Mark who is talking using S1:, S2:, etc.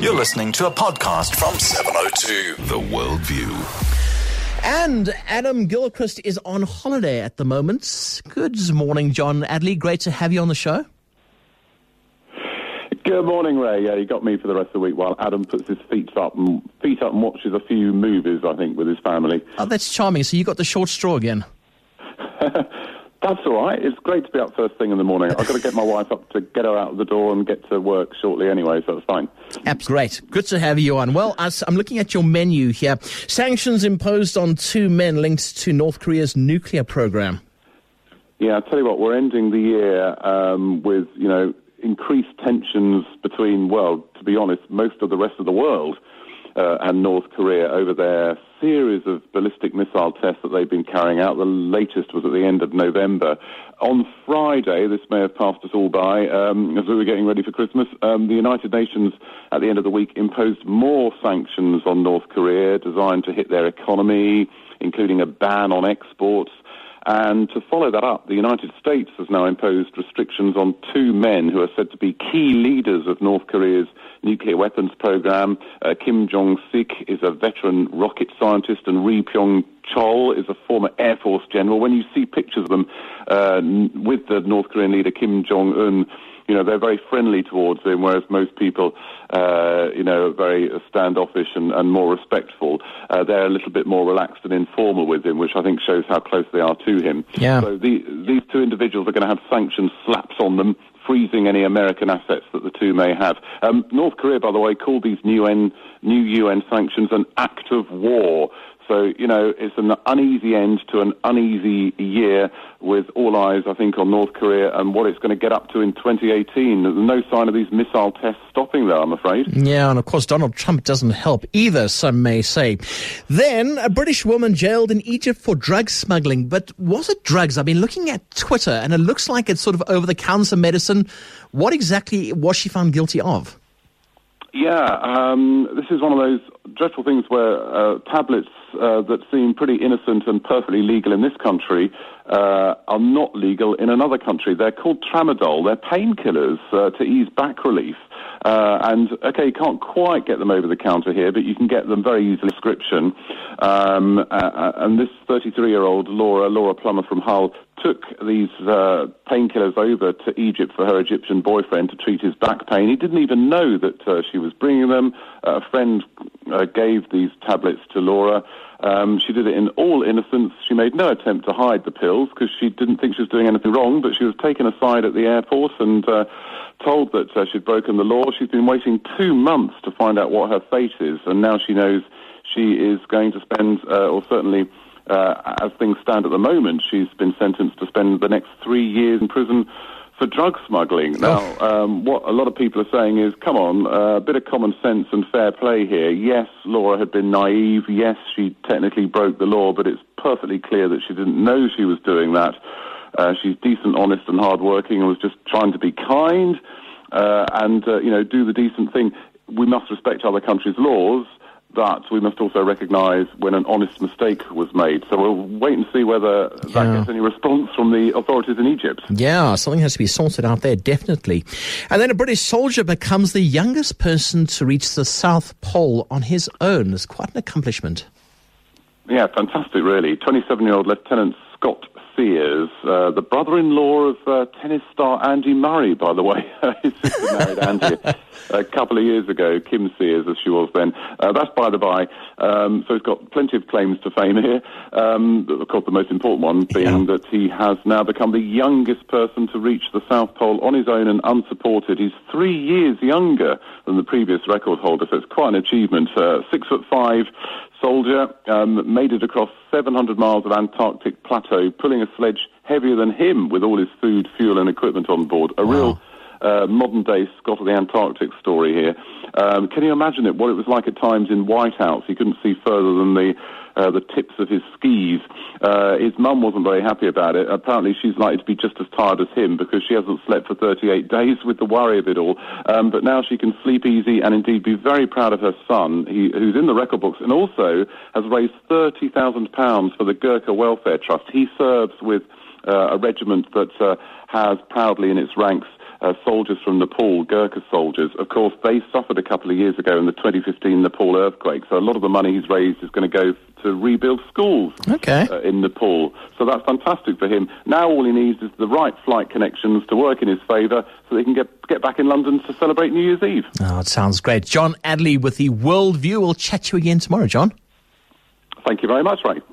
S1: You're listening to a podcast from 702 The Worldview.
S2: And Adam Gilchrist is on holiday at the moment. Good morning, John Adley. Great to have you on the show.
S3: Good morning, Ray. Yeah, you got me for the rest of the week while Adam puts his feet up and watches a few movies, I think, with his family.
S2: Oh, that's charming. So you got the short straw again.
S3: That's all right. It's great to be up first thing in the morning. I've got to get my wife up to get her out of the door and get to work shortly anyway, so it's fine.
S2: Great. Good to have you on. Well, I'm looking at your menu here. Sanctions imposed on 2 men linked to North Korea's nuclear program.
S3: Yeah, I'll tell you what, we're ending the year with, increased tensions between, well, to be honest, most of the rest of the world and North Korea over their series of ballistic missile tests that they've been carrying out. The latest was at the end of November. On Friday, this may have passed us all by, as we were getting ready for Christmas, the United Nations at the end of the week imposed more sanctions on North Korea designed to hit their economy, including a ban on exports. And to follow that up, the United States has now imposed restrictions on 2 men who are said to be key leaders of North Korea's nuclear weapons program. Kim Jong-sik is a veteran rocket scientist, and Ri Pyong-chol is a former Air Force general. When you see pictures of them with the North Korean leader Kim Jong-un, they're very friendly towards him, whereas most people, are very standoffish and more respectful. They're a little bit more relaxed and informal with him, which I think shows how close they are to him.
S2: Yeah.
S3: So these 2 individuals are going to have sanctions slaps on them, freezing any American assets that the 2 may have. North Korea, by the way, called these new UN sanctions an act of war. So, it's an uneasy end to an uneasy year with all eyes, I think, on North Korea and what it's going to get up to in 2018. There's no sign of these missile tests stopping there, I'm afraid.
S2: Yeah, and of course, Donald Trump doesn't help either, some may say. Then, a British woman jailed in Egypt for drug smuggling. But was it drugs? I've been looking at Twitter, and it looks like it's sort of over-the-counter medicine. What exactly was she found guilty of?
S3: Yeah, this is one of those dreadful things where tablets that seem pretty innocent and perfectly legal in this country are not legal in another country. They're called tramadol. They're painkillers to ease back relief. You can't quite get them over the counter here, but you can get them very easily. Prescription. And this 33-year-old Laura Plummer from Hull took these painkillers over to Egypt for her Egyptian boyfriend to treat his back pain. He didn't even know that she was bringing them. A friend gave these tablets to Laura. She did it in all innocence. She made no attempt to hide the pills because she didn't think she was doing anything wrong, but she was taken aside at the airport and told that she'd broken the law. She's been waiting 2 months to find out what her fate is, and now she knows she is going to spend, as things stand at the moment, she's been sentenced to spend the next 3 years in prison for drug smuggling. Now, what a lot of people are saying is, come on, a bit of common sense and fair play here. Yes, Laura had been naive. Yes, she technically broke the law, but it's perfectly clear that she didn't know she was doing that. She's decent, honest and hardworking and was just trying to be kind and do the decent thing. We must respect other countries' laws, but we must also recognise when an honest mistake was made. So we'll wait and see whether that gets any response from the authorities in Egypt.
S2: Yeah, something has to be sorted out there, definitely. And then a British soldier becomes the youngest person to reach the South Pole on his own. It's quite an accomplishment.
S3: Yeah, fantastic, really. 27-year-old Lieutenant Scott Sears, the brother-in-law of tennis star Andy Murray, by the way. His sister married Andy a couple of years ago, Kim Sears, as she was then. That's by the by. So he's got plenty of claims to fame here. Of course, the most important one being that he has now become the youngest person to reach the South Pole on his own and unsupported. He's 3 years younger than the previous record holder, so it's quite an achievement. 6'5" soldier, made it across 700 miles of Antarctic plateau, pulling a sledge heavier than him with all his food, fuel and equipment on board. A real modern-day Scott of the Antarctic story here. Can you imagine what it was like at times in Whitehouse? He couldn't see further than the tips of his skis. His mum wasn't very happy about it. Apparently she's likely to be just as tired as him because she hasn't slept for 38 days with the worry of it all. But now she can sleep easy and indeed be very proud of her son, who's in the record books, and also has raised £30,000 for the Gurkha Welfare Trust. He serves with a regiment that has proudly in its ranks soldiers from Nepal, Gurkha soldiers. Of course, they suffered a couple of years ago in the 2015 Nepal earthquake, so a lot of the money he's raised is going to go to rebuild schools in Nepal. So that's fantastic for him. Now all he needs is the right flight connections to work in his favour so they can get back in London to celebrate New Year's Eve.
S2: Oh, it sounds great. John Adderley with the Worldview. We'll chat to you again tomorrow, John.
S3: Thank you very much, Ray.